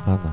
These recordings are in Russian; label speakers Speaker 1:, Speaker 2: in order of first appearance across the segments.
Speaker 1: она.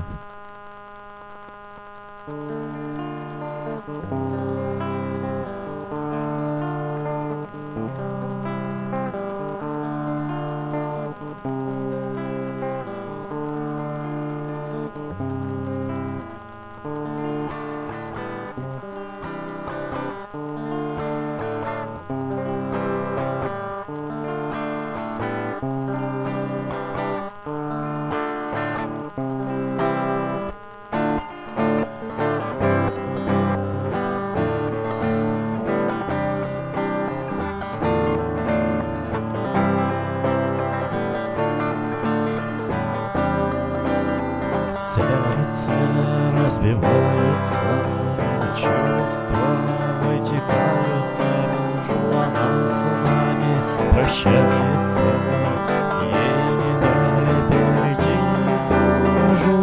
Speaker 1: Сердце разбивается, чувства вытекают наружу, она с нами прощается, ей не дали перейти лужу.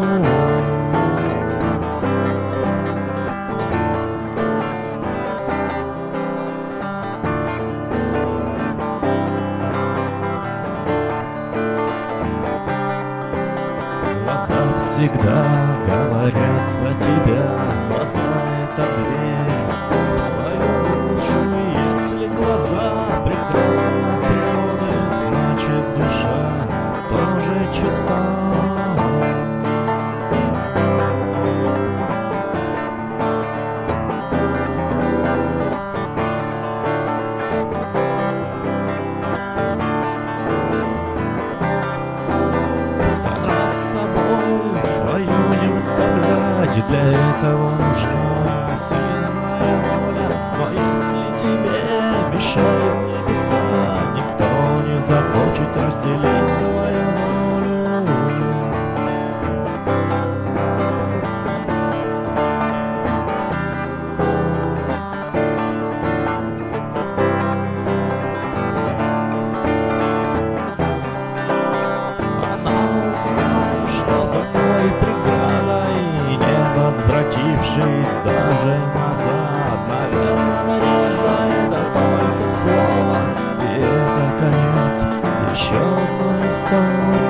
Speaker 1: Глаза всегда говорят за тебя, глаза — это дверь в твою душу. Если глаза прекрасны от природы, значит душа тоже чиста. Для этого нужна сильная воля, но если тебе мешают небеса, никто не захочет разделить твою волю. Она узнала, что такое преграда, возвратившись даже назад. Наверное, надежда — это только слово, и это конец еще одной истории.